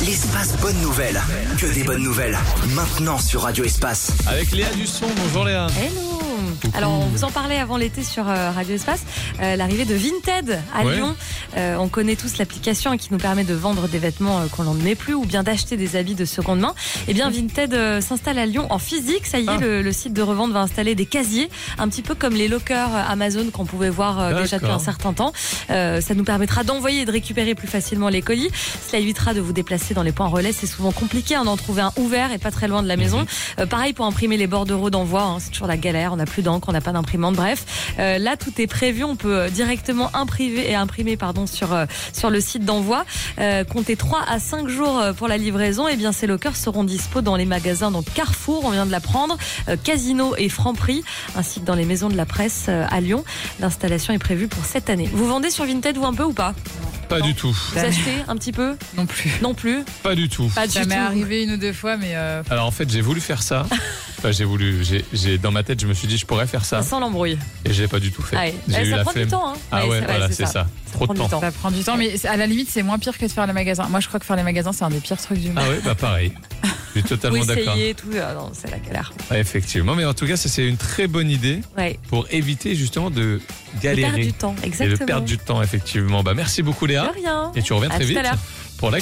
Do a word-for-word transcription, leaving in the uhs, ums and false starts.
L'espace bonne nouvelle. Que des bonnes nouvelles. Maintenant sur Radio Espace. Avec Léa Dusson. Bonjour Léa. Hello. Alors on vous en parlait avant l'été sur euh, Radio Espace, euh, l'arrivée de Vinted à ouais. Lyon. Euh, on connaît tous l'application qui nous permet de vendre des vêtements euh, qu'on n'en met plus ou bien d'acheter des habits de seconde main. Et bien Vinted euh, s'installe à Lyon en physique. Ça y est, ah. le, le site de revente va installer des casiers, un petit peu comme les lockers Amazon qu'on pouvait voir euh, déjà depuis un certain temps. Euh, ça nous permettra d'envoyer et de récupérer plus facilement les colis. Cela évitera de vous déplacer dans les points relais. C'est souvent compliqué hein, d'en trouver un ouvert et pas très loin de la maison. Mmh. Euh, pareil pour imprimer les bordereaux d'envoi. Hein, c'est toujours la galère. On n'a plus d'encre, on n'a pas d'imprimante. Bref, euh, là tout est prévu. On peut directement imprimer et imprimer pardon sur euh, sur le site d'envoi. Euh, comptez trois à cinq jours pour la livraison. Et bien ces lockers seront dispo dans les magasins donc Carrefour, on vient de l'apprendre, euh, Casino et Franprix, ainsi que dans les maisons de la presse euh, à Lyon. L'installation est prévue pour cette année. Vous vendez sur Vinted vous un peu ou pas? Pas non. du tout. Vous achetez un petit peu? Non plus. Non plus. Pas du tout. Pas du ça tout. m'est arrivé une ou deux fois, mais. Euh... Alors en fait, j'ai voulu faire ça. Enfin, j'ai voulu. J'ai, j'ai dans ma tête, je me suis dit, je pourrais faire ça. Sans l'embrouille. Et j'ai pas du tout fait. Ah ouais. J'ai eh, eu ça la prend flemme. du temps. Hein. Ah ouais, ouais c'est voilà, vrai, c'est, c'est ça. ça. Trop de temps. Ça prend du temps, mais à la limite, c'est moins pire que de faire les magasins. Moi, je crois que faire les magasins, c'est un des pires trucs du monde. Ah ouais, bah pareil. Je suis totalement Vous d'accord. essayez tout. Ah non, c'est la galère. Ouais, effectivement, mais en tout cas, ça, c'est une très bonne idée ouais. pour éviter justement de galérer. De perdre du temps, exactement. Et de perdre du temps, effectivement. Bah, merci beaucoup Léa. De rien. Et tu reviens à très tout vite. À l'heure.